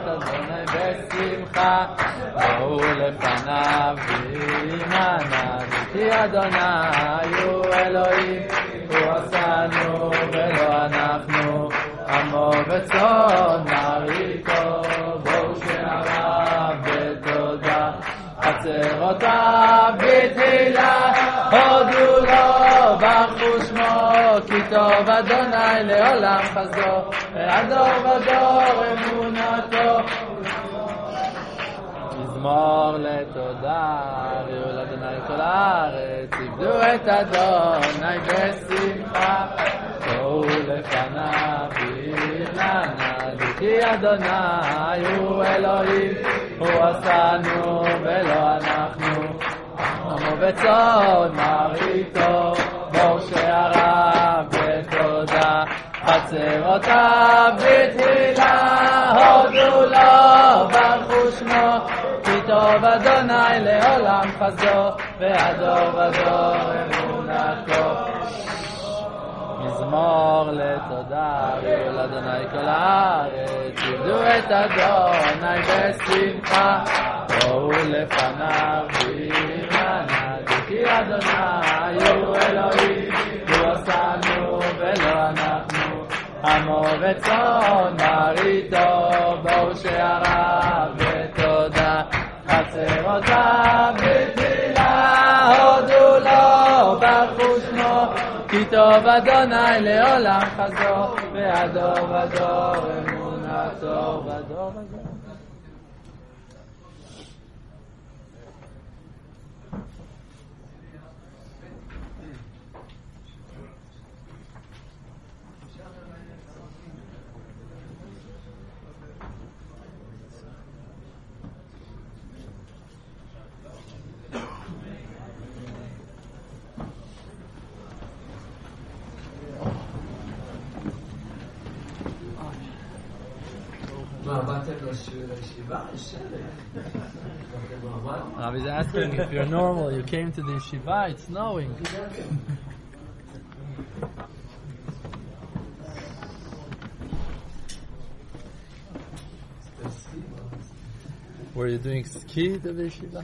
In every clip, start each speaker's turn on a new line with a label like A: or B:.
A: אדוני בשמחה, בואו לפניו ועמנו, כי אדוני הוא אלוהים, הוא עשנו ולא אנחנו, עמו וצאן מרעיתו, בואו שעריו בתודה, חצרותיו בתהילה, הודו לו ברכו שמו, כי טוב אדוני לעולם חסדו, והדור ודור אמונתו. מזמור לתודה, הביאו לאדוני כל הארץ, עבדו את אדוני בשמחה, בואו לפניו ועמנו, כי אדוני הוא אלוהים, הוא עשנו ולא אנחנו, עמו וצאן מרעיתו, בואו שעריו בתודה, חצרותיו בתהילה, הודו לו ברכו שמו, כי טוב אדוני לעולם חסדו, והדור ודור אמונתו. מזמור לתודה, הביאו לאדוני כל הארץ, עבדו את אדוני בשמחה, בואו לפניו ועמנו, כי אדוני הוא אלוהים, הוא עשנו ולא אנחנו, עמו וצאן מרעיתו, בואו שעריו בתודה, חצרותיו בתהילה, הודו לו ברכו שמו, כי טוב אדוני לעולם חסדו, והדור ודור אמונתו, ודור ודור. Rabbi is asking if you're normal, you came to the yeshiva, it's snowing. Were you doing ski to the yeshiva?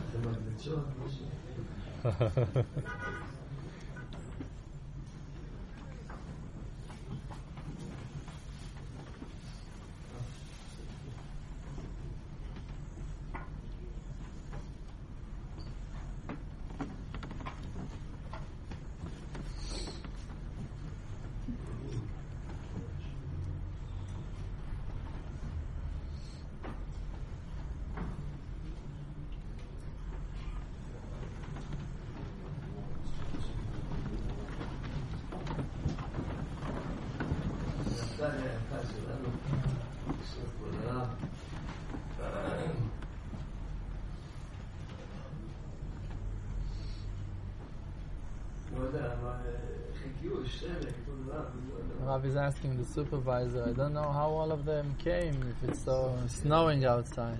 A: Rabbi is asking the supervisor, I don't know how all of them came if it's so snowing outside.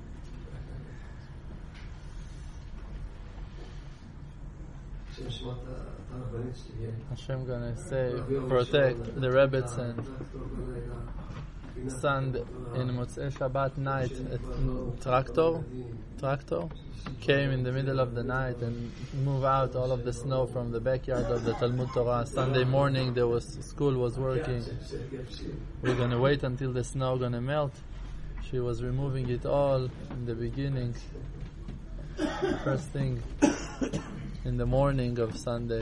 A: Hashem gonna save, protect the Rebbe's and Sunday in Motzei Shabbat night tractor came in the middle of the night and move out all of the snow from the backyard of the Talmud Torah. Sunday morning school was working. We're gonna wait until the snow gonna melt. She was removing it all in the beginning, first thing in the morning of Sunday.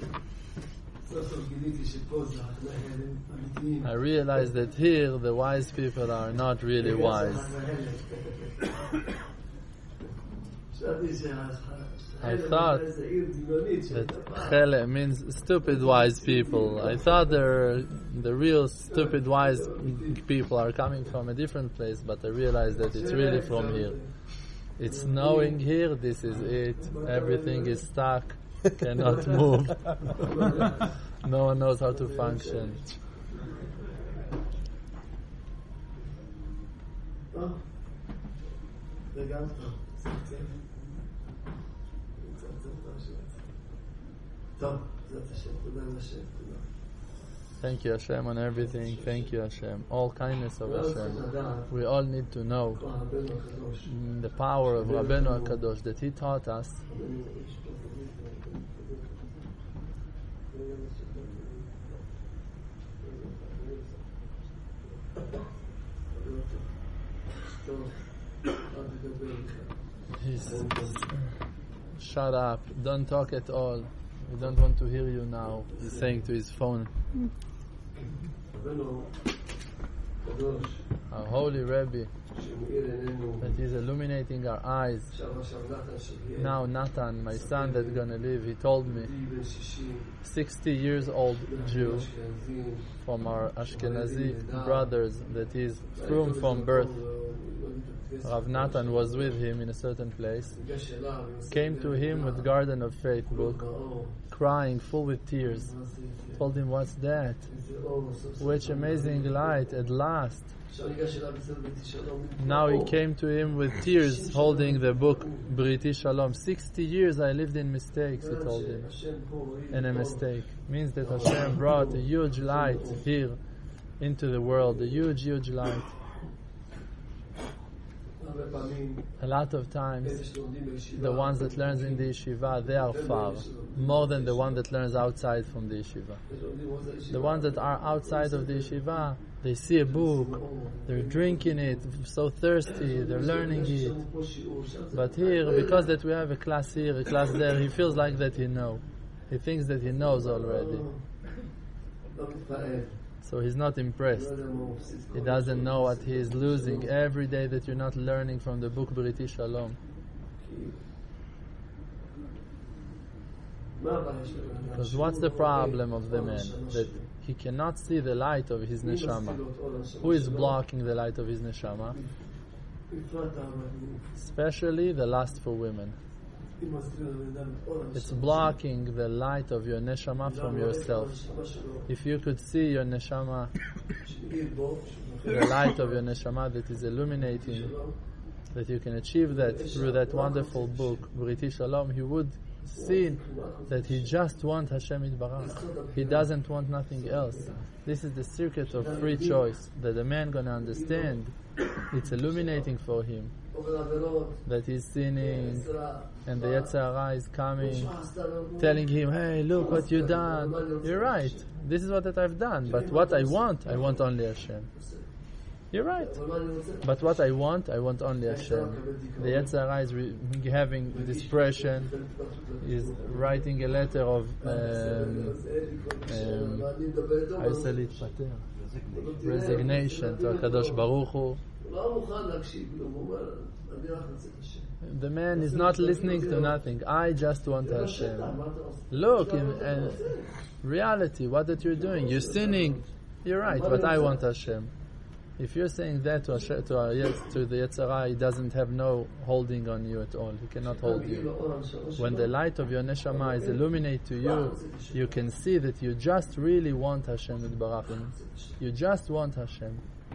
A: I realized that here the wise people are not really wise. I thought that Chele means stupid wise people. I thought the real stupid wise people are coming from a different place, but I realized that it's really from here. It's snowing here, this is it. Everything is stuck, cannot move. No one knows how to function. Thank you, Hashem, on everything. Thank you, Hashem. All kindness of Hashem. We all need to know the power of Rabbeinu HaKadosh that he taught us. Shut up, don't talk at all. We don't want to hear you now. He's saying to his phone. Our holy Rebbe, that is illuminating our eyes. Now Nathan, my son that's gonna live, he told me, 60 years old Jew from our Ashkenazi brothers that is from birth. Rav Nathan was with him in a certain place, came to him with Garden of Faith book, crying, full with tears. Told him, what's that? Which amazing light at last. Now he came to him with tears, holding the book Briti Shalom. 60 years I lived in mistakes, he told him. And a mistake means that Hashem brought a huge light here into the world, a huge, huge light. A lot of times, the ones that learns in the yeshiva, they are far, more than the one that learns outside from the yeshiva. The ones that are outside of the yeshiva, they see a book, they're drinking it, so thirsty, they're learning it. But here, because that we have a class here, a class there, he feels like that he knows. He thinks that he knows already. So he's not impressed. He doesn't know what he is losing every day that you're not learning from the book Briti Shalom. Because what's the problem of the man? That he cannot see the light of his neshama. Who is blocking the light of his neshama? Especially the lust for women. It's blocking the light of your neshama from yourself. If you could see your neshama, the light of your neshama that is illuminating, that you can achieve that through that wonderful book, Briti Shalom, he would see that he just wants Hashem Yitbarach. He doesn't want nothing else. This is the secret of free choice, that the man gonna understand. It's illuminating for him that he's sinning, and the Yetzer Hara is coming, telling him, hey, look what you done. You're right. This is what that I've done. But what I want only Hashem. You're right. But what I want only Hashem. The Yetzer Hara is having this pressure, is writing a letter of resignation to HaKadosh Baruch Hu. The man is not listening to nothing. I just want Hashem. Look, in reality, what that you're doing, you're sinning. You're right, but I want Hashem. If you're saying that to the Yetzer Hara, he doesn't have no holding on you at all. He cannot hold you. When the light of your neshama is illuminated to you, you can see that you just really want Hashem Yitbarach. You just want Hashem.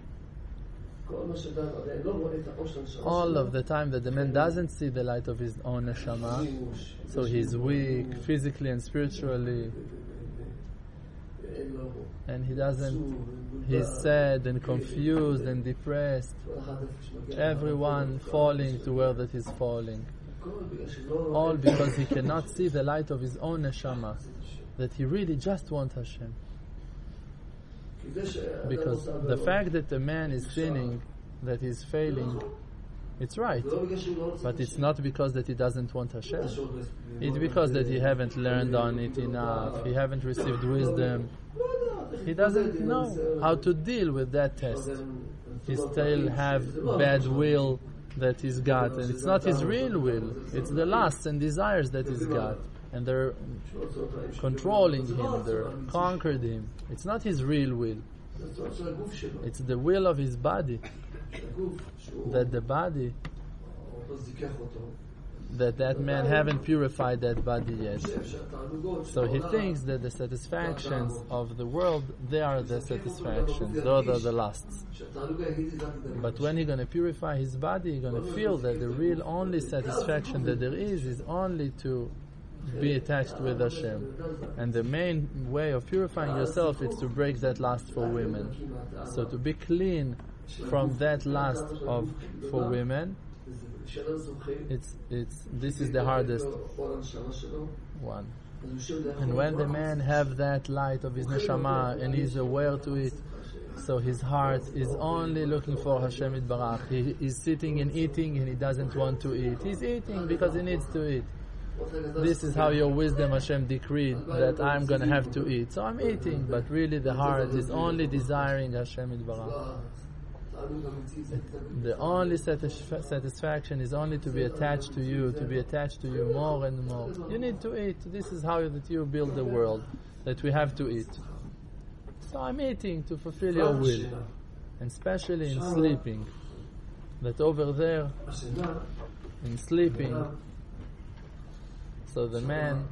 A: All of the time that the man doesn't see the light of his own neshama, so he's weak physically and spiritually, and he's sad and confused and depressed. Everyone falling to where that he's falling. All because he cannot see the light of his own neshama, that he really just wants Hashem. Because the fact that the man is sinning, that he's failing, it's right. But it's not because that he doesn't want Hashem. It's because that he haven't learned on it enough. He haven't received wisdom. He doesn't know how to deal with that test. He still have bad will that he's got. And it's not his real will. It's the lusts and desires that he's got. And they're controlling him, they're conquered him. It's not his real will. It's the will of his body. That the body, that man haven't purified that body yet. So he thinks that the satisfactions of the world, they are the satisfactions, those are the lusts. But when he's going to purify his body, he's going to feel that the real only satisfaction that there is only to be attached with Hashem. And the main way of purifying yourself is to break that lust for women. So to be clean from that lust for women, this is the hardest one. And when the man have that light of his neshama and he's aware to it, so his heart is only looking for Hashem Yitbarach. He is sitting and eating and he doesn't want to eat. He's eating because he needs to eat. This is how your wisdom Hashem decreed that I'm going to have to eat. So I'm eating, but really the heart is only desiring Hashem Yitbarach. The only satisfaction is only to be attached to you more and more. You need to eat. This is how that you build the world, that we have to eat. So I'm eating to fulfill your will, and especially in sleeping. That over there, in sleeping, so the man,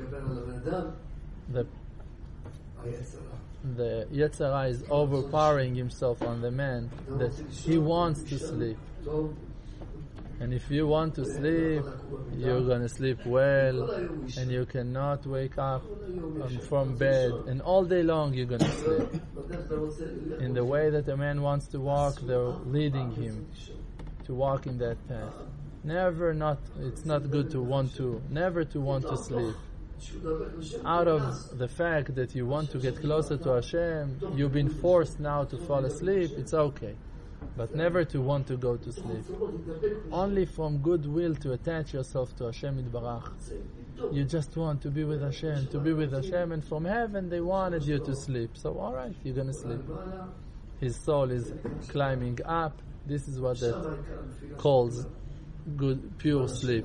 A: the Yetzer Hara is overpowering himself on the man, that he wants to sleep. And if you want to sleep, you're going to sleep well, and you cannot wake up from bed, and all day long you're going to sleep. In the way that a man wants to walk, they're leading him to walk in that path. It's not good never to want to sleep. Out of the fact that you want to get closer to Hashem, you've been forced now to fall asleep, it's okay. But never to want to go to sleep. Only from goodwill to attach yourself to Hashem Yitbarach. You just want to be with Hashem, and from heaven they wanted you to sleep. So alright, you're going to sleep. His soul is climbing up. This is what that calls good, pure sleep.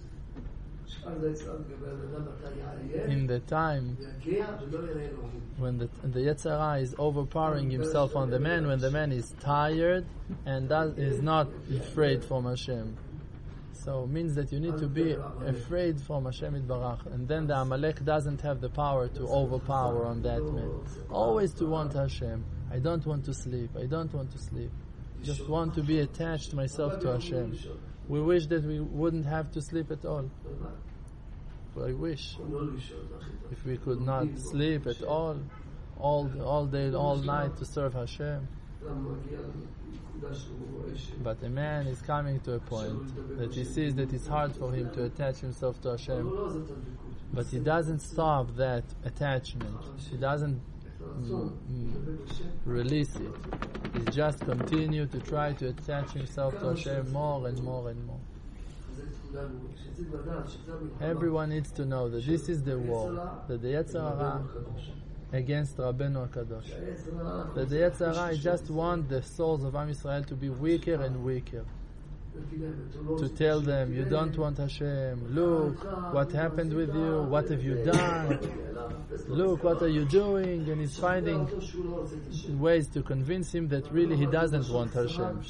A: In the time when the Yetzer Hara is overpowering himself on the man, when the man is tired and is not afraid from Hashem. So it means that you need to be afraid from Hashem Yitbarach, and then the Amalek doesn't have the power to overpower on that man. Always to want Hashem. I don't want to sleep. Just want to be attached myself to Hashem. We wish that we wouldn't have to sleep at all. I wish if we could not sleep at all day, all night to serve Hashem. But a man is coming to a point that he sees that it's hard for him to attach himself to Hashem, but he doesn't stop that attachment. He doesn't release it. He just continue to try to attach himself to Hashem more and more and more. Everyone needs to know that this is the war, that the Yetzer Hara against Rabbeinu HaKadosh. That the Yetzer Hara just want the souls of Am Yisrael to be weaker and weaker. To tell them, you don't want Hashem, look what happened with you, what have you done, look what are you doing, and he's finding ways to convince him that really he doesn't want Hashem.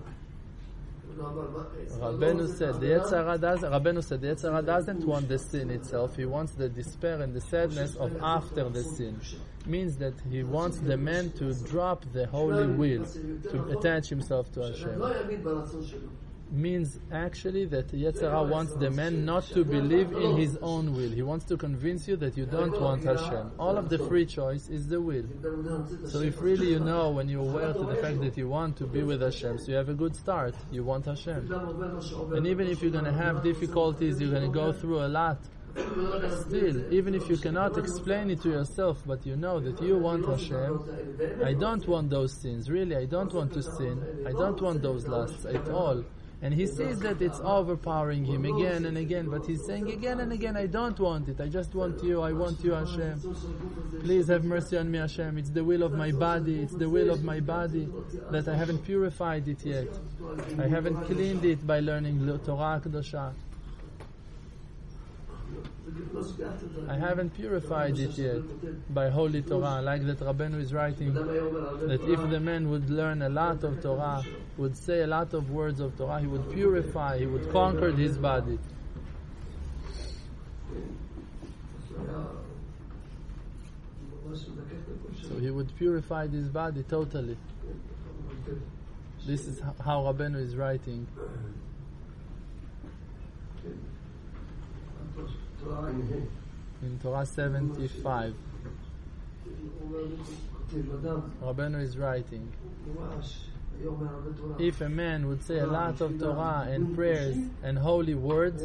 A: Rabbeinu said the Yetzer Hara doesn't want the sin itself. He wants the despair and the sadness of after the sin. Means that he wants the man to drop the holy will, to attach himself to Hashem. Means actually that the Yetzer Hara wants the man not to believe in his own will. He wants to convince you that you don't want Hashem. All of the free choice is the will. So if really you know, when you're aware to the fact that you want to be with Hashem, so you have a good start, you want Hashem. And even if you're going to have difficulties, you're going to go through a lot, still, even if you cannot explain it to yourself, but you know that you want Hashem, I don't want those sins, really, I don't want to sin, I don't want those lusts at all. And he sees that it's overpowering him again and again, but he's saying again and again, I don't want it, I just want you, I want you, Hashem. Please have mercy on me, Hashem. It's the will of my body, that I haven't purified it yet. I haven't cleaned it by learning Torah Kedosha. I haven't purified it yet by Holy Torah, like that Rabbeinu is writing, that if the man would learn a lot of Torah, would say a lot of words of Torah, he would purify, he would conquer his body. So he would purify his body totally. This is how Rabbeinu is writing. In Torah 75, Rabbeinu is writing, if a man would say a lot of Torah and prayers and holy words,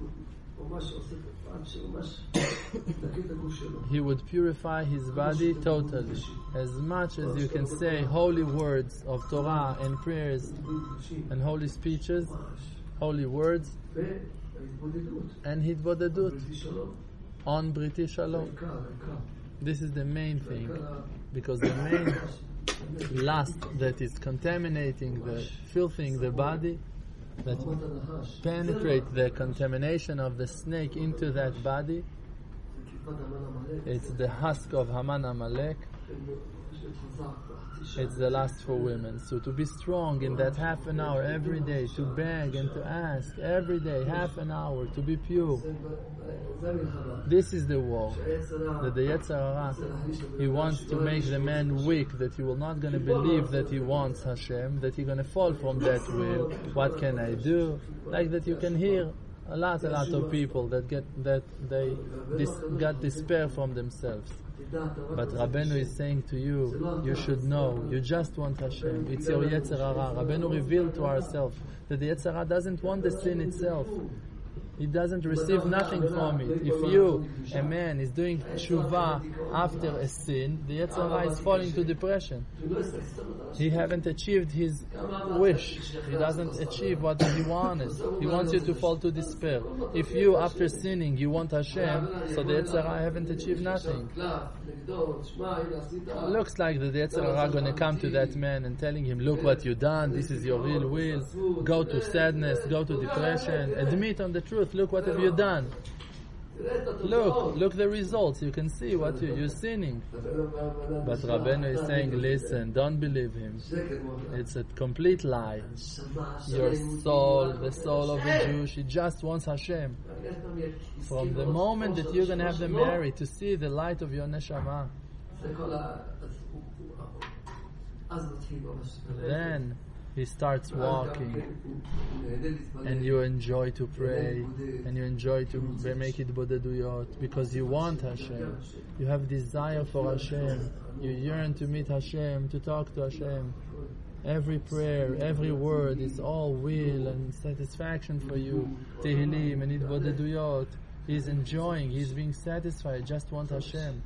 A: he would purify his body totally. As much as you can say holy words of Torah and prayers and holy speeches, holy words, and hitbodedut on Briti Shalom. This is the main thing, because the main lust that is contaminating, filthing the body, that penetrate the contamination of the snake into that body, it's the husk of Haman Amalek. It's the lust for women. So to be strong in that half an hour every day, to beg and to ask every day, half an hour, to be pure. This is the war. That the Yetzer Hara, he wants to make the man weak, that he will not going to believe that he wants Hashem, that he's going to fall from that will. What can I do? Like that you can hear a lot of people that got despair from themselves. But Rabbeinu is saying to you, you should know, you just want Hashem. It's your Yetzer Hara. Rabbeinu revealed to ourselves that the Yetzer Hara doesn't want the sin itself. It doesn't receive nothing from it. If you, a man, is doing tshuva after a sin, the Yetzer Hara is falling to depression. He haven't achieved his wish. He doesn't achieve what he wanted. He wants you to fall to despair. If you, after sinning, you want Hashem, so the Yetzer Hara haven't achieved nothing. Looks like the Yetzer Hara going to come to that man and telling him, look what you done, this is your real will, go to sadness, go to depression, admit on the truth. Look what have you done. Look the results. You can see what you're sinning. But Rabbeinu is saying, listen, don't believe him. It's a complete lie. Your soul, the soul of a Jew, she just wants Hashem. From the moment that you're going to have them married, to see the light of your neshama, then he starts walking, and you enjoy to pray, and you enjoy to make it bodeduyot, because you want Hashem. You have desire for Hashem. You yearn to meet Hashem, to talk to Hashem. Every prayer, every word is all will and satisfaction for you. Tehillim and bodeduyot. He's enjoying, he's being satisfied, just want Hashem.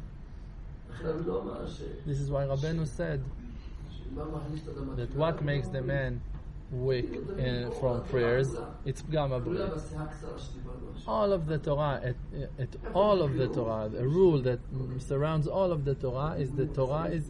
A: This is why Rabbeinu said that what makes the man weak from prayers, it's Pgam Abrit. All of the Torah, all of the Torah, the rule that surrounds all of the Torah is the Torah is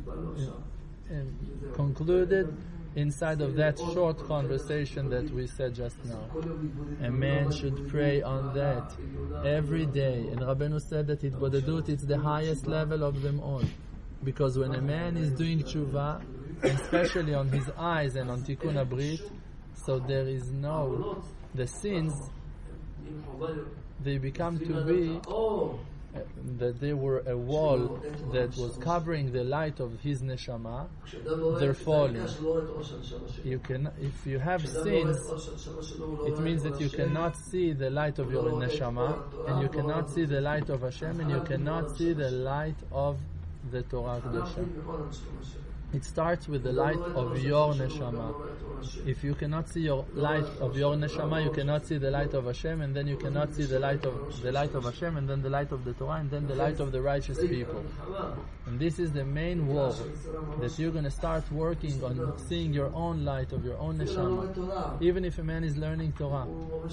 A: concluded inside of that short conversation that we said just now. A man should pray on that every day. And Rabbeinu said that hitbodedut, it's the highest level of them all. Because when a man is doing tshuva, especially on his eyes and on Tikkun Abrit, so there is the sins, they become to be that they were a wall that was covering the light of his neshama. They're falling. If you have sins, it means that you cannot see the light of your neshama, and you cannot see the light of Hashem, and you cannot see the light of the Torah Kedusha. It starts with the light of your neshama. If you cannot see your light of your neshama, you cannot see the light of Hashem, and then you cannot see the light of Hashem, and then the light of the Torah, and then the light of the righteous people. And this is the main war, that you're going to start working on seeing your own light of your own neshama. Even if a man is learning Torah,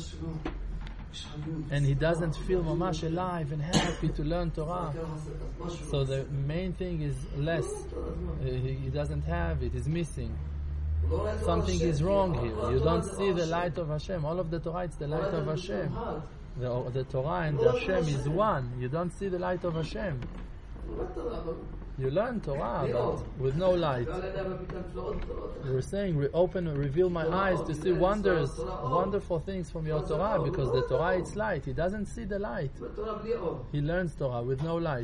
A: and he doesn't feel mamash alive and happy to learn Torah, so the main thing is less. He doesn't have it, he's missing. Something is wrong here. You don't see the light of Hashem. All of the Torah, it's the light of Hashem. The Torah and the Hashem is one. You don't see the light of Hashem. You learn Torah, but with no light. We're saying, reveal my eyes to see wonderful things from your Torah, because the Torah, it's light. He doesn't see the light. He learns Torah with no light.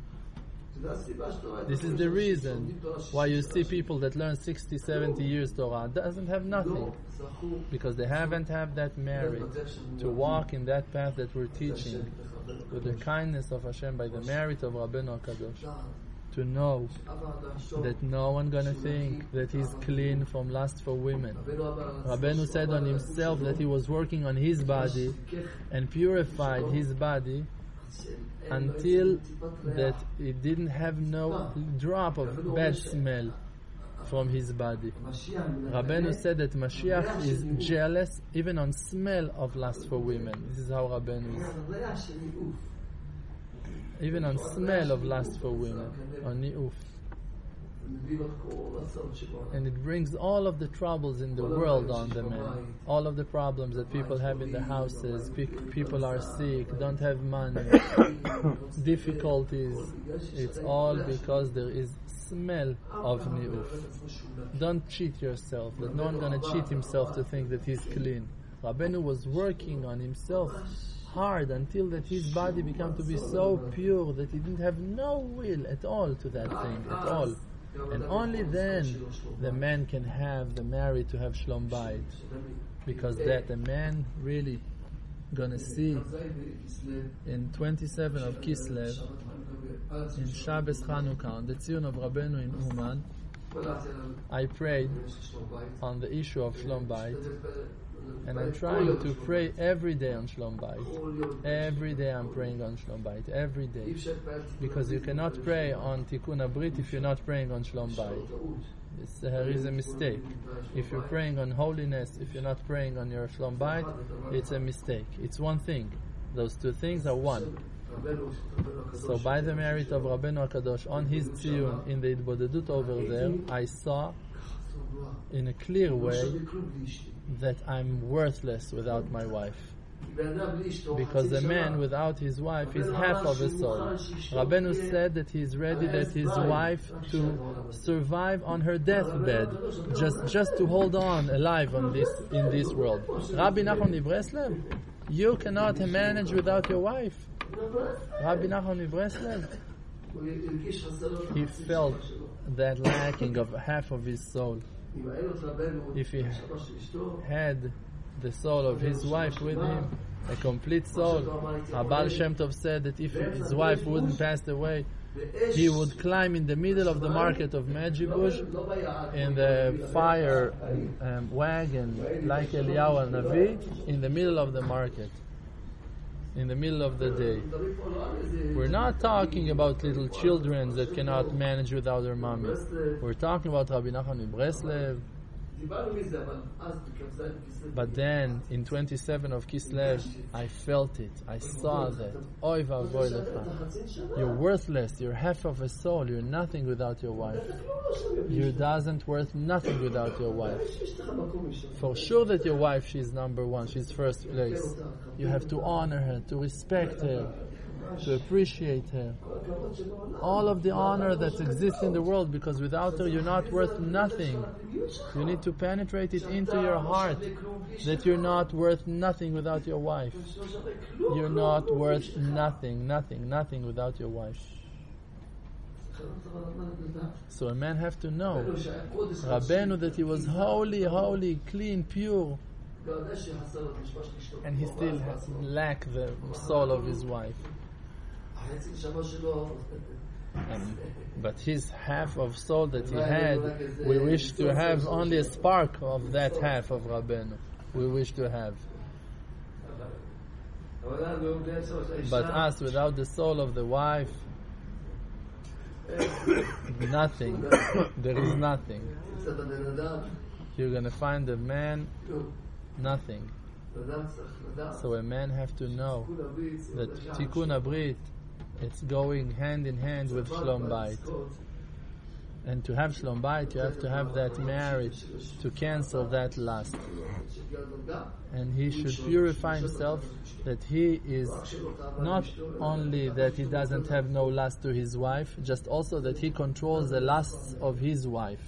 A: This is the reason why you see people that learn 60, 70 years Torah doesn't have nothing, because they haven't had that merit to walk in that path that we're teaching. with the kindness of Hashem, by the merit of Rabbeinu HaKadosh, to know that no one gonna think that he's clean from lust for women. Rabbeinu said on himself that he was working on his body and purified his body until that it didn't have no drop of bad smell from his body. Rabbeinu said that Mashiach is jealous even on smell of lust for women. This is how Rabbeinu is. Even on smell of lust for women, on ni'uf. And it brings all of the troubles in the world on the man. All of the problems that people have in the houses. People are sick, don't have money, difficulties. It's all because there is smell of ni'uf. Don't cheat yourself. That no one's going to cheat himself to think that he's clean. Rabbeinu was working on himself hard until that his body became to be so pure that he didn't have no will at all to that thing, at all. And only then the man can have the married to have Shlom Bayit, because that the man really gonna see in 27 of Kislev, in Shabbos Chanukah, on the Tzion of Rabbeinu in Uman, I prayed on the issue of Shlom Bayit. And I'm trying to pray every day on Shlom Bayit. Every day I'm praying on Shlom Bayit. Every day. Because you cannot pray on Tikkun Abrit if you're not praying on Shlom Bayit. There is a mistake. If you're praying on holiness, if you're not praying on your Shlom Bayit, it's a mistake. It's one thing. Those two things are one. So by the merit of Rabbeinu HaKadosh, on his tziyun, in the Idbodedut over there, I saw in a clear way that I'm worthless without my wife. Because a man without his wife is half of a soul. Rabbeinu said that he's ready that his wife to survive on her deathbed, just to hold on alive in this world. Rabbi Nachman Breslev, you cannot manage without your wife. Rabbi Nachman Breslev, he felt that lacking of half of his soul. If he had the soul of his wife with him, a complete soul, Baal Shem Tov said that if his wife wouldn't pass away, he would climb in the middle of the market of Medjugorje in the fire wagon like Eliyahu Navi in the middle of the market, in the middle of the day. We're not talking about little children that cannot manage without their mommies. We're talking about Rabbi Nachman Breslev. But then, in 27 of Kislev, I felt it. I saw that. Oy vavoy lecha. You're worthless. You're half of a soul. You're nothing without your wife. You doesn't worth nothing without your wife. For sure that your wife, she's number one. She's first place. You have to honor her, to respect her, to appreciate her. All of the honor that exists in the world, because without her you're not worth nothing. You need to penetrate it into your heart that you're not worth nothing without your wife. You're not worth nothing without your wife. So a man have to know, Rabbeinu, that he was holy, clean, pure, and he still has lacked the soul of his wife. But his half of soul that he had, we wish to have only a spark of that half of Rabbeinu. We wish to have. But us, without the soul of the wife, nothing. There is nothing. You're going to find a man, nothing. So a man have to know that Tikkun Abrit, it's going hand in hand with Shlom Bayit. And to have Shlom Bayit, you have to have that marriage to cancel that lust. And he should purify himself, that he is not only that he doesn't have no lust to his wife, just also that he controls the lusts of his wife.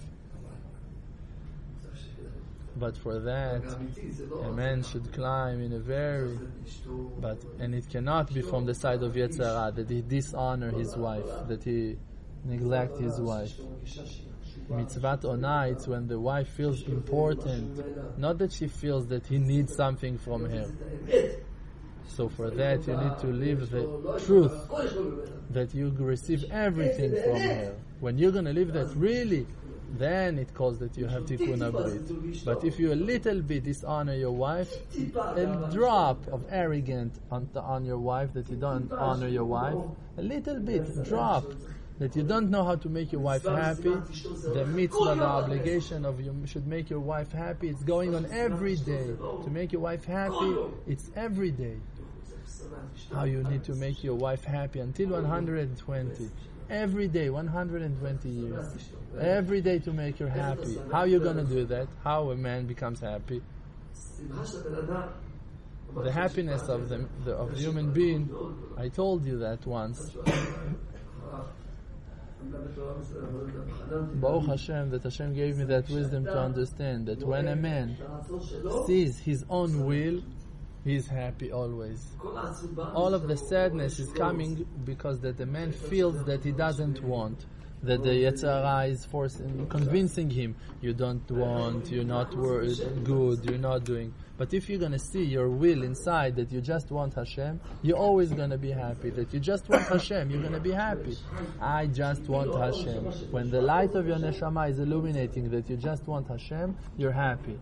A: But for that, a man should climb in a very, and it cannot be from the side of Yetzer Hara, that he dishonor his wife, that he neglect his wife. Mitzvat Onah, it's when the wife feels important, not that she feels that he needs something from her. So for that you need to live the truth, that you receive everything from her. When you're going to live that really, then it calls that you have tikkun abrit. But if you a little bit dishonor your wife, a drop of arrogance on your wife, that you don't honor your wife, a little bit, drop, that you don't know how to make your wife happy, the mitzvah, the obligation of you should make your wife happy, it's going on every day. To make your wife happy, it's every day. How you need to make your wife happy until 120. Every day, 120 years. Every day to make her happy. How you going to do that? How a man becomes happy? The happiness of the human being, I told you that once. Baruch Hashem, that Hashem gave me that wisdom to understand that when a man sees his own will, he is happy always. All of the sadness is coming because that the man feels that he doesn't want, that the Yetzer Hara is forcing, convincing him, you don't want, you're not good, you're not doing. But if you're going to see your will inside, that you just want Hashem, you're always going to be happy. That you just want Hashem, you're going to be happy. I just want Hashem. When the light of your neshama is illuminating that you just want Hashem, you're happy.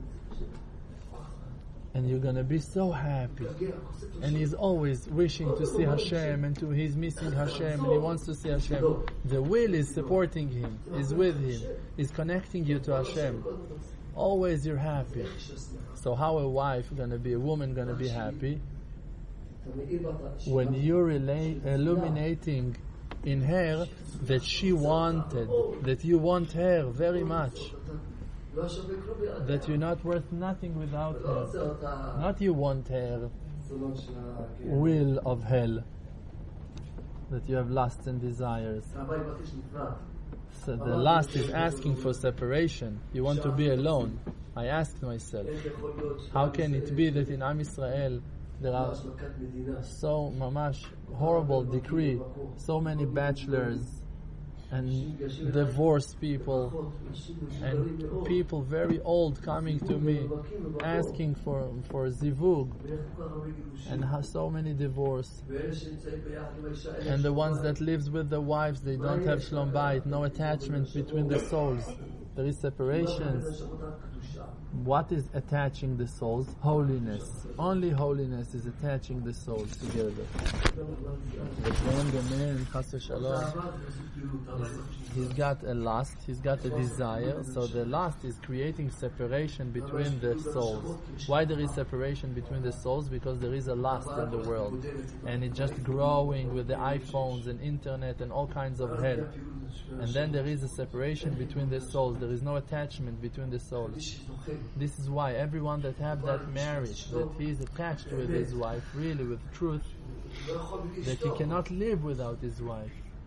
A: And you're going to be so happy. And he's always wishing to see Hashem, and he's missing Hashem, and he wants to see Hashem. The will is supporting him, is with him, is connecting you to Hashem. Always you're happy. So how a woman going to be happy? When you're illuminating in her that she wanted, that you want her very much. That you're not worth nothing without her. Not you want her will of hell. That you have lusts and desires. So the lust is asking for separation. You want to be alone. I asked myself, how can it be that in Am Yisrael there are so mamash horrible decree, so many bachelors and divorced people and people very old coming to me asking for zivug, and so many divorce, and the ones that lives with the wives, they don't have shlom bayit, no attachment between the souls, there is separation. What is attaching the souls? Holiness. Only holiness is attaching the souls together. But when the man, chas v'shalom, he's got a lust, he's got a desire, so the lust is creating separation between the souls. Why there is separation between the souls? Because there is a lust in the world, and it's just growing with the iPhones and internet and all kinds of hell. And then there is a separation between the souls. There is no attachment between the souls. This is why everyone that have that marriage, that he is attached with his wife, really with truth, that he cannot live without his wife.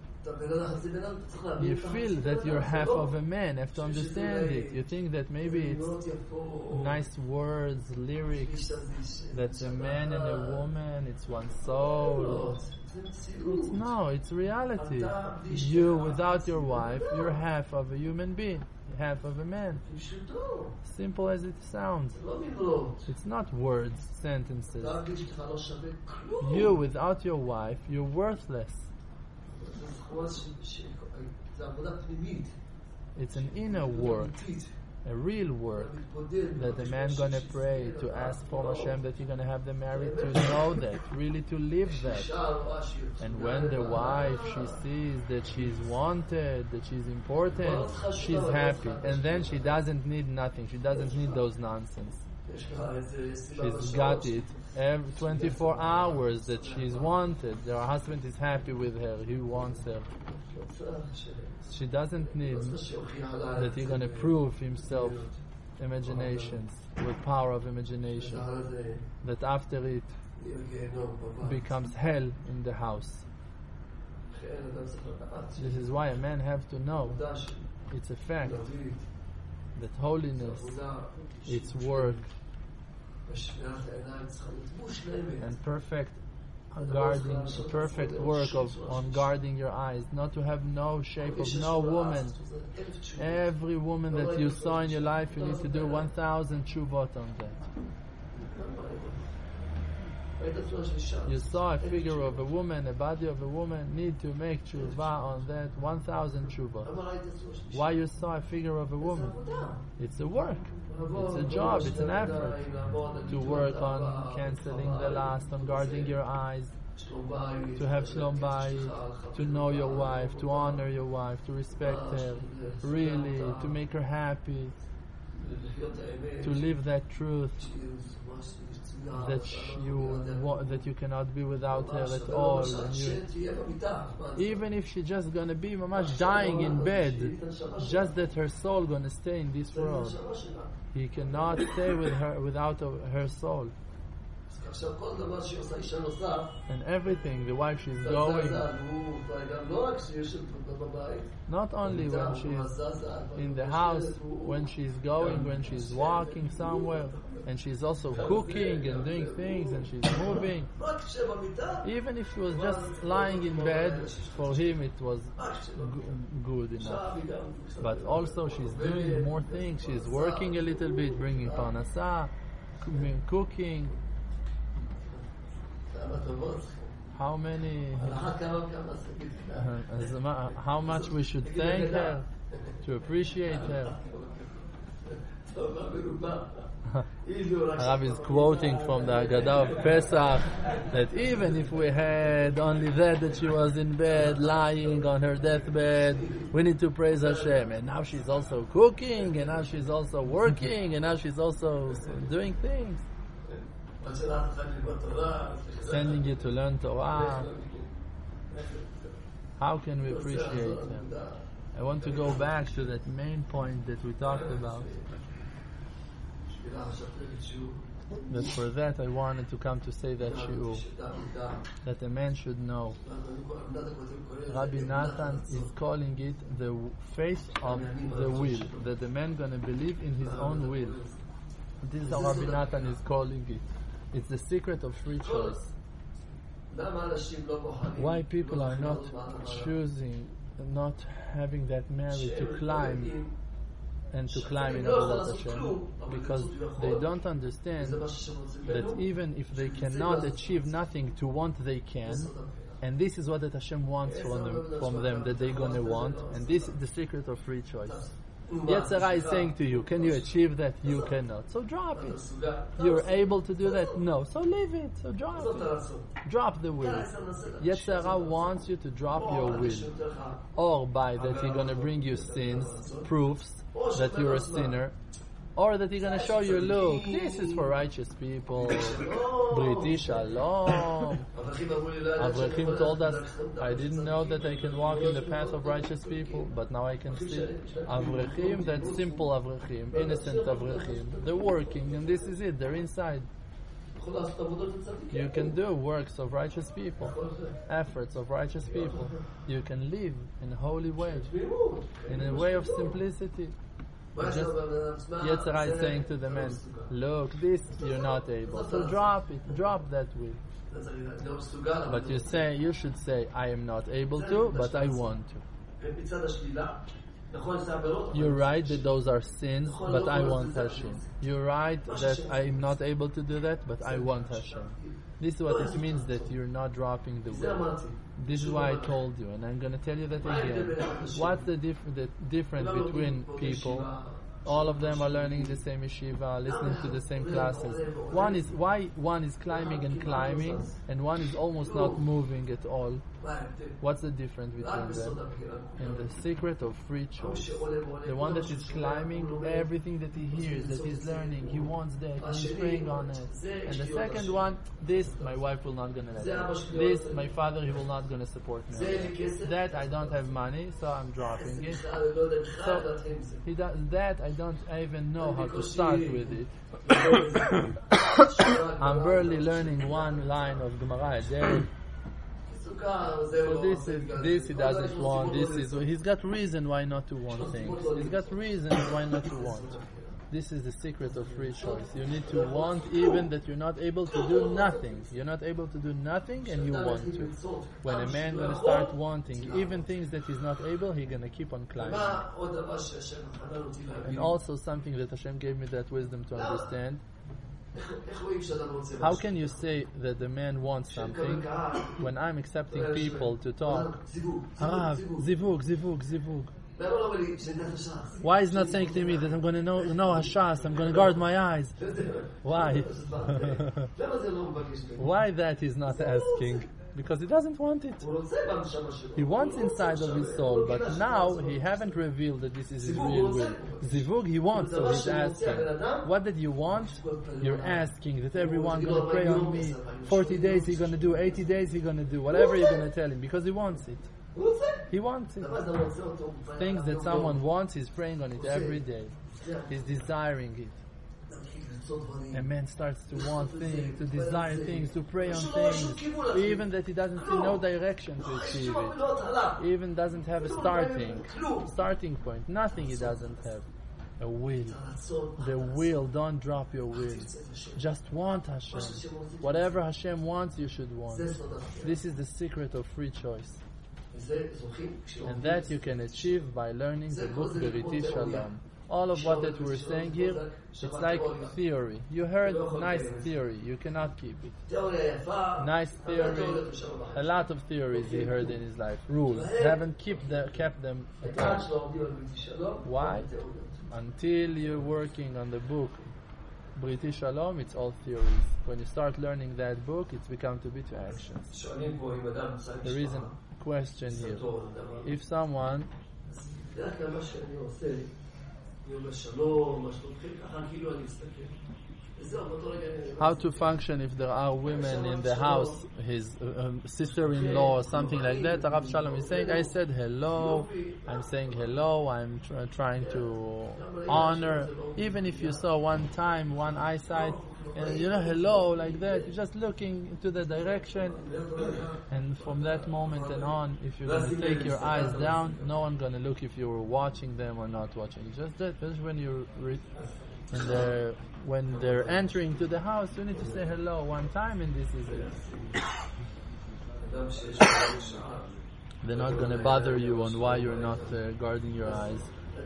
A: You feel that you're half of a man, have to understand it. You think that maybe it's nice words, lyrics, that a man and a woman, it's one soul. No, it's reality. You, without your wife, you're half of a human being, half of a man. Simple as it sounds. It's not words, sentences. You, without your wife, you're worthless. It's an inner work, a real work, that the man gonna pray to ask for Hashem that you're gonna have them married, to know that, really to live that. And when the wife, she sees that she's wanted, that she's important, she's happy. And then she doesn't need nothing, she doesn't need those nonsense. She's got it. Every 24 hours that she's wanted, her husband is happy with her, he wants her. She doesn't need that he's going to prove himself imaginations, with power of imagination, that after it becomes hell in the house. This is why a man have to know, it's a fact, that holiness, it's work, and perfect work on guarding your eyes, not to have no shape of no woman. Every woman that you saw in your life, you need to do 1,000 tshuvot on that. You saw a figure of a woman, a body of a woman, need to make tshuva on that 1,000 tshuva. Why you saw a figure of a woman? It's a work. It's a job. It's an effort to work on canceling the lust, on guarding your eyes, to have shlom bayit, to know your wife, to honor your wife, to respect her, really, to make her happy, to live that truth, that you cannot be without her at all. And even if she's just gonna be mamash dying in bed, just that her soul gonna stay in this world. He cannot stay with her without her soul. And everything, the wife she's going, not only when she's in the house, when she's going, when she's walking somewhere, and she's also cooking and doing things, and she's moving. Even if she was just lying in bed, for him it was good enough. But also she's doing more things. She's working a little bit, bringing parnasa, cooking. How much we should thank her, to appreciate her. Rav is quoting from the Haggadah of Pesach that even if we had only that she was in bed, lying on her deathbed, we need to praise Hashem. And now she's also cooking, and now she's also working, and now she's also doing things. Sending you to learn Torah. How can we appreciate them? I want to go back to that main point that we talked about. But for that I wanted to come to say that shiur, that a man should know. Rabbi Natan is calling it the faith of the will, that the man gonna believe in his own will. This is how Rabbi Natan is calling it. It's the secret of free choice. Why people are not choosing, not having that merit to climb and to climb in Avodat Hashem, because they don't understand that even if they cannot achieve nothing to want, they can, and this is what that Hashem wants from them, that they're going to want, and this is the secret of free choice. Yetzer Hara is saying to you, can you achieve that? You cannot. So drop it. You're able to do that? No. So leave it. So drop it. Drop the will. Yetzer Hara wants you to drop your will. Or by that he's going to bring you sins, proofs that you're a sinner, or that he's going to show you, look, this is for righteous people. Briti Shalom. Avrahim told us, I didn't know that I can walk in the path of righteous people, but now I can see. Avrahim, that simple Avrahim, innocent Avrahim, they're working, and this is it, they're inside. You can do works of righteous people, efforts of righteous people. You can live in a holy way, in a way of simplicity. Yetzer Hara is saying to the man, look, this you're not able, so drop it, drop that will. But you should say, I am not able to, but I want to. You're right that those are sins, but I want Hashem. You're right that I am not able to do that, but I want Hashem. This is what it means that you're not dropping the will. This is why I told you, and I'm going to tell you that again. What's the difference between people? All of them are learning the same yeshiva, listening to the same classes. One is climbing, and one is almost not moving at all. What's the difference between them? In the secret of free choice. The one that is climbing, everything that he hears, that he's learning, he wants that, and he's praying on it. And the second one, this, my wife will not gonna let me. This, my father, he will not gonna support me. That, I don't have money, so I'm dropping it. So, he does that, I don't even know how to start with it. I'm barely learning one line of Gemara a day. So this he doesn't want. He's got reason why not to want things. He's got reasons why not to want. This is the secret of free choice. You need to want even that you're not able to do nothing. You're not able to do nothing and you want to. When a man going to start wanting even things that he's not able, he's going to keep on climbing. And also something that Hashem gave me that wisdom to understand. How can you say that the man wants something when I'm accepting people to talk? Zivug, zivug, zivug. Why is not saying to me that I'm going to know Hashas, I'm going to guard my eyes? Why? Why that he's not asking? Because he doesn't want it. He wants inside of his soul, but now he haven't revealed that this is his real will. Zivug he wants, so he's asking. What did you want? You're asking that everyone going to pray on me. 40 days he's going to do, 80 days he's going to do, whatever you're going to tell him, because he wants it. He wants it. Things that someone wants, he's praying on it every day. He's desiring it. A man starts to want things, to desire things, to pray on things, even that he doesn't see no direction to achieve it. Even doesn't have a starting point. Nothing he doesn't have. A will. The will, don't drop your will. Just want Hashem. Whatever Hashem wants, you should want. This is the secret of free choice. And that you can achieve by learning the book Beriti Shalom. All of what that we're saying here, it's like theory. You heard nice theory, you cannot keep it. Nice theory, a lot of theories he heard in his life. Rules, haven't kept them at all. Why? Until you're working on the book Beriti Shalom, it's all theories. When you start learning that book, it's become to be to actions. There is a question here. If someone how to function if there are women in the house, his sister-in-law or something like that. Rav Shalom is saying, I said hello, I'm saying hello, I'm trying to honor. Even if you saw one time, one eyesight, and hello, like that, you're just looking into the direction, and from that moment and on, if you're going to take your eyes down, no one's going to look if you were watching them or not watching. Just that, just when you're when they're entering to the house, you need to say hello one time, and this is it. They're not going to bother you on why you're not guarding your eyes.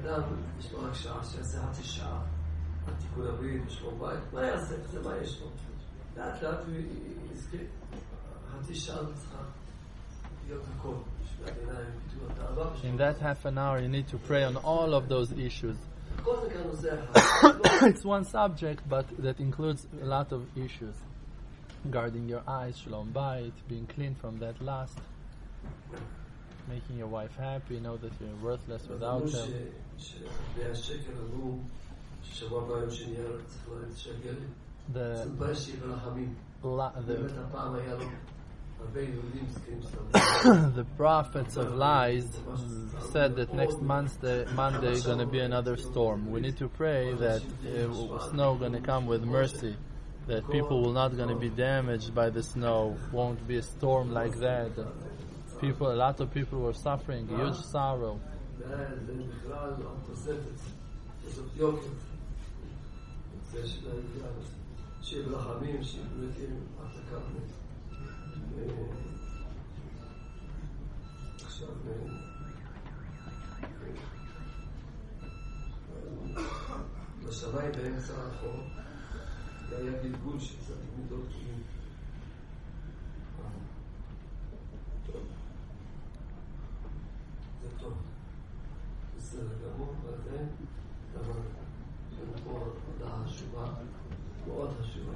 A: In that half an hour you need to pray on all of those issues. It's one subject, but that includes a lot of issues. Guarding your eyes, shalom bayit, being clean from that lust, making your wife happy, know that you're worthless without her. The prophets of lies said that next Monday is going to be another storm. We need to pray that snow going to come with mercy, that people will not going to be damaged by the snow, won't be a storm like that. A lot of people were suffering huge sorrow.
B: בשמיים באמצע החור היה גלגול שצריך מידות כלים. זה טוב. בסדר גמור, וזה דבר שמקור הודעה חשובה, מאוד חשובה.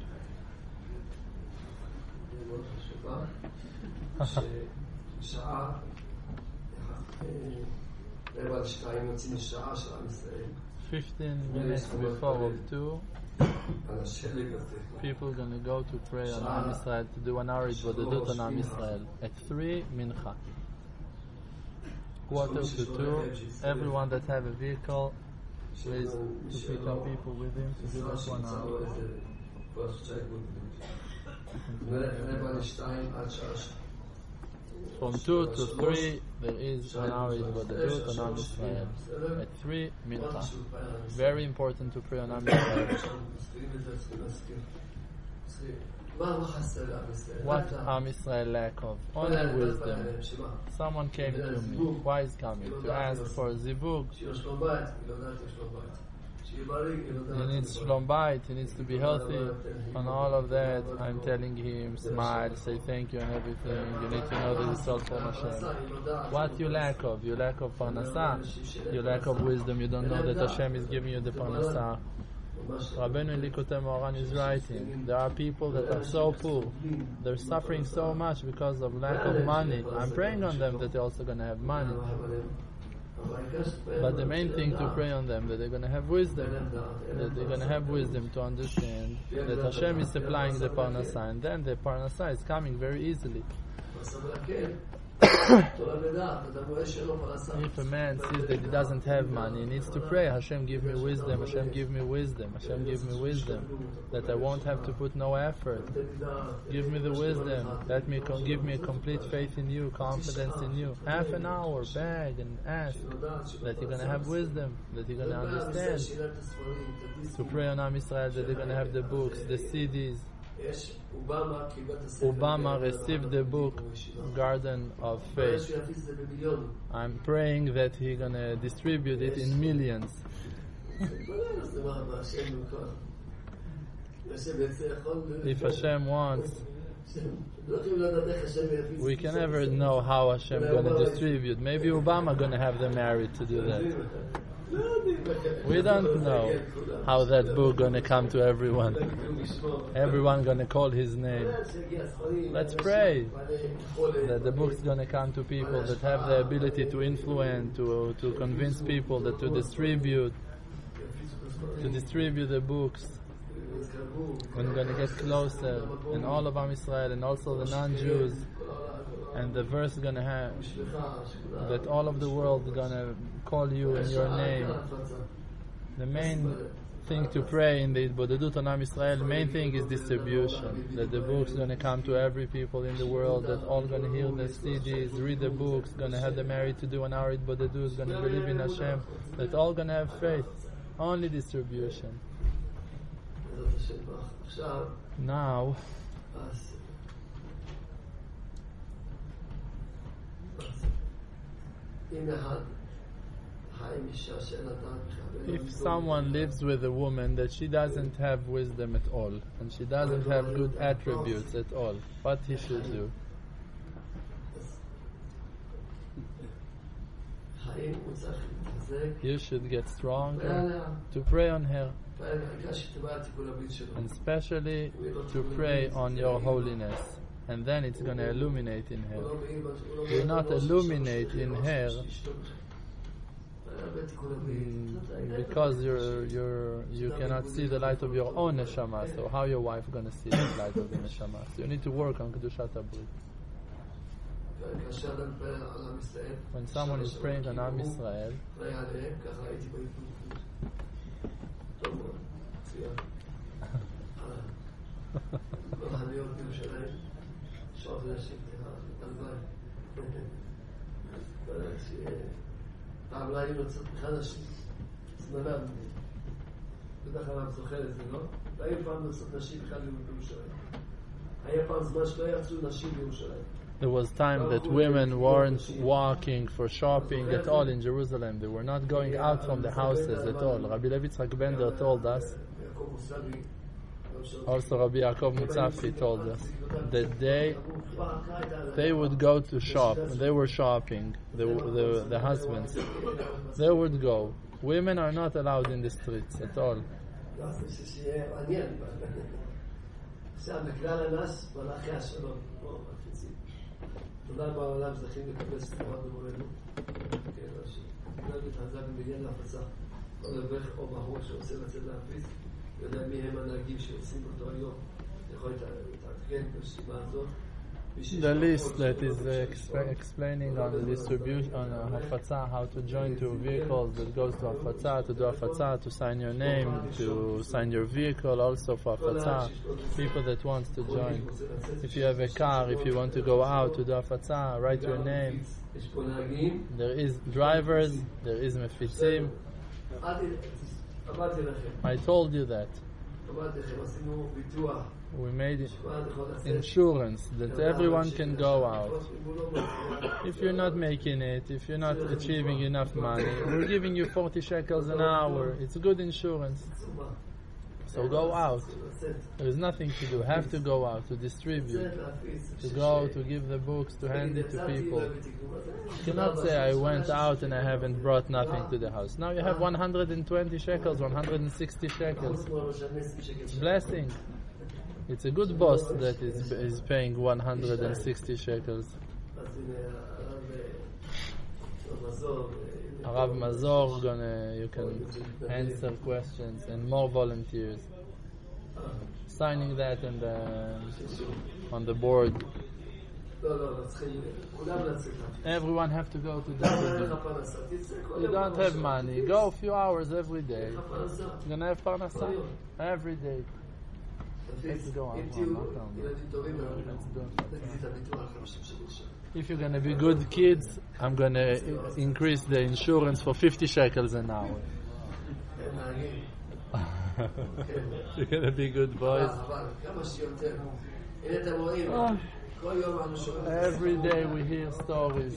B: מאוד חשובה, ששעה רבע על שתיים יוצאים משעה של עם ישראל. 15
A: minutes before of 2, people are going to go to pray on Am Yisrael, to do 1 hour Hitbodedut on Am Yisrael. At 3, Mincha. 1:45, everyone that have a vehicle, please to pick up people with him to do that 1 hour. From 2 to 3, there is 1 hour Hitbodedut on Am Yisrael. At 3, Mincha. Very important to pray on Am Yisrael. What Am Yisrael lack of? Only wisdom. Someone came to me, wise coming, to ask for zibug. He needs shalom bayit, he needs to be healthy, and all of that. I'm telling him, smile, say thank you and everything. You need to know that it's all from Hashem. What you lack of? You lack of parnasah. You lack of wisdom. You don't know that Hashem is giving you the parnasah. Rabbeinu in Likutei Moharan is writing, there are people that are so poor, they're suffering so much because of lack of money. I'm praying on them that they're also going to have money. But the main thing to pray on them, that they're going to have wisdom, that they're going to have wisdom to understand that Hashem is supplying the parnasah, and then the parnasah is coming very easily. If a man sees that he doesn't have money, he needs to pray, Hashem give me wisdom, Hashem give me wisdom, Hashem give me wisdom, that I won't have to put no effort. Give me the wisdom, give me a complete faith in you, confidence in you. Half an hour, beg and ask that you're going to have wisdom, that you're going to understand. To pray on Am Yisrael that they're going to have the books, the CDs. Obama received the book Garden of Faith. I'm praying that he's gonna distribute it in millions. If Hashem wants, we can never know how Hashem gonna distribute. Maybe Obama gonna have the merit to do that. We don't know how that book gonna come to everyone. Everyone gonna call his name. Let's pray that the book's gonna come to people that have the ability to influence, to convince people, that to distribute the books. We're gonna get closer, and all of Am Yisrael, and also the non-Jews. And the verse is gonna have that all of the world is gonna call you in your name. The main thing to pray in the Bodedut on Am Yisrael, the main thing is distribution. That the book's gonna come to every people in the world, that all gonna hear the CDs, read the books, gonna have the merit to do an hour at Bodedut, gonna believe in Hashem, that all gonna have faith. Only distribution. Now, if someone lives with a woman that she doesn't have wisdom at all, and she doesn't have good attributes at all, what he should do? You should get stronger to pray on her, and especially to pray on your holiness, and then it's going to illuminate in her. You not illuminate in her because you cannot see the light of your own neshama. So how your wife going to see the light of the neshama? So you need to work on kedushat habrit. When someone is praying on Am Yisrael, there was time that women weren't walking for shopping at all in Jerusalem. They were not going out from the houses at all. Rabbi Levi Yitzchak Bender told us, also Rabbi Yaakov Mutzafi told us, that they would go to shop. They were shopping, the husbands. They would go. Women are not allowed in the streets at all.
B: תודה בעולם זכים לקבל סתירה במולנו. להתחזק בבניין להפצה. כל אברך או בחור שעושה לצאת להפיץ, יודע מי הם הנהגים שעושים אותו היום. יכול להתעדכן ברשימה הזאת.
A: The list that is explaining on the distribution, on Hafatza, how to join two vehicles that goes to Hafatza, to do Hafatza, to sign your name, to sign your vehicle, also for Hafatza, people that want to join. If you have a car, if you want to go out to do Hafatza, write your name. There is drivers, there is mefitzim. I told you that. we made insurance that everyone can go out. If you're not making it, if you're not achieving enough money, we're giving you 40 shekels an hour. It's good insurance. So go out. There's nothing to do. Have to go out, to distribute, to go, to give the books, to hand it to people. You cannot say, I went out and I haven't brought nothing to the house. Now you have 120 shekels, 160 shekels. Blessing. It's a good boss that is paying 160 shekels. Arav Mazor, you can answer questions and more volunteers. Signing that on the board. Everyone have to go to the. You don't have money. Go a few hours every day. You're gonna have parnasa every day. Let's go on. If you're going to be good kids, I'm going to increase the insurance for 50 shekels an hour. You're going to be good boys. Every day we hear stories.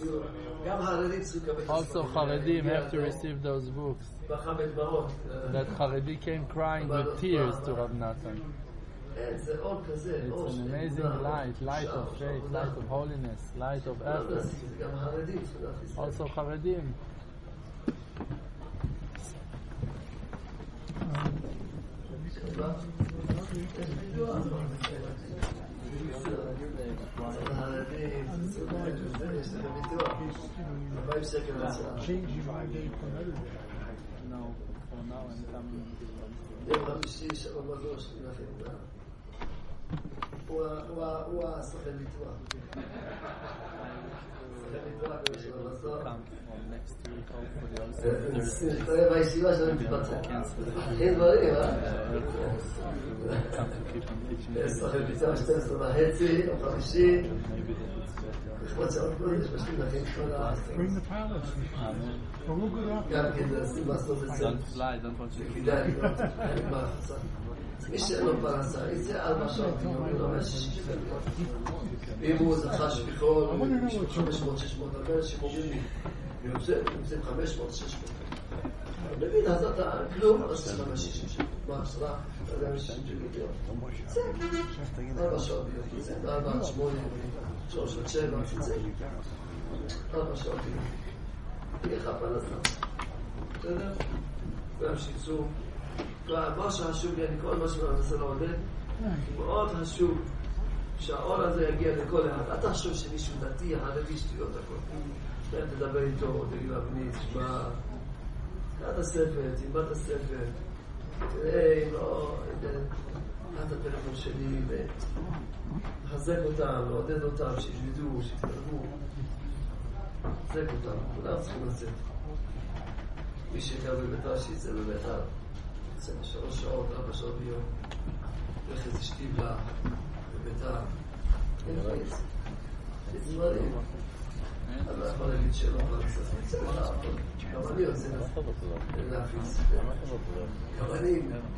A: Also Haredim have to receive those books. That Haredi came crying with tears to Rav Natan. It's an amazing light of faith, light of holiness, light of effort. Also Haredim.
B: הוא הסוכן ביטוח. בישיבה שלנו תתבצע. אין דברים, סוכן ביטוח 12:30 או 50. לכבוד שעות קודש, משלים לכם כל גם כדי לעשות את זה. זה כדאי לקנות. מי שאין לו פרנסה, יצא 4 שעות ביום, ואם הוא זכה שפיכול, 500-600, הרבה אנשים אומרים לי, יוצאים 500-600. במיד הזאת, כלום, לא עושה 560 שעות. מה, 10? לא יודע, 60 שעות. יצא. 4 שעות ביום, יצא. 4, 8, 3, 7, יצא. 4 שעות ביום. תהיה לך פרנסה. בסדר? גם שיצאו. מה שחשוב לי, אני כל מה שמנסה לעודד, מאוד חשוב שהאור הזה יגיע לכל אחד. אל תחשוב שמישהו דתי, חרדי, שטויות הכל. תדבר איתו, תגיד לו, בני, תשמע, קראת הספר, תלמד את הספר, תראה, לא, קראת הטלפון שלי, וחזק אותם, לעודד אותם, שידעו, שיתקרבו. חזק אותם, כולם צריכים לצאת. מי שקר בביתר, שיצא בביתר. 3 שעות, 4 שעות ביום. איך איזה שטיבלה בביתר. אין חייץ. יש דברים. אני לא יכול להגיד שלא פרנסה. גם אני יוצא להפיץ. גם אני.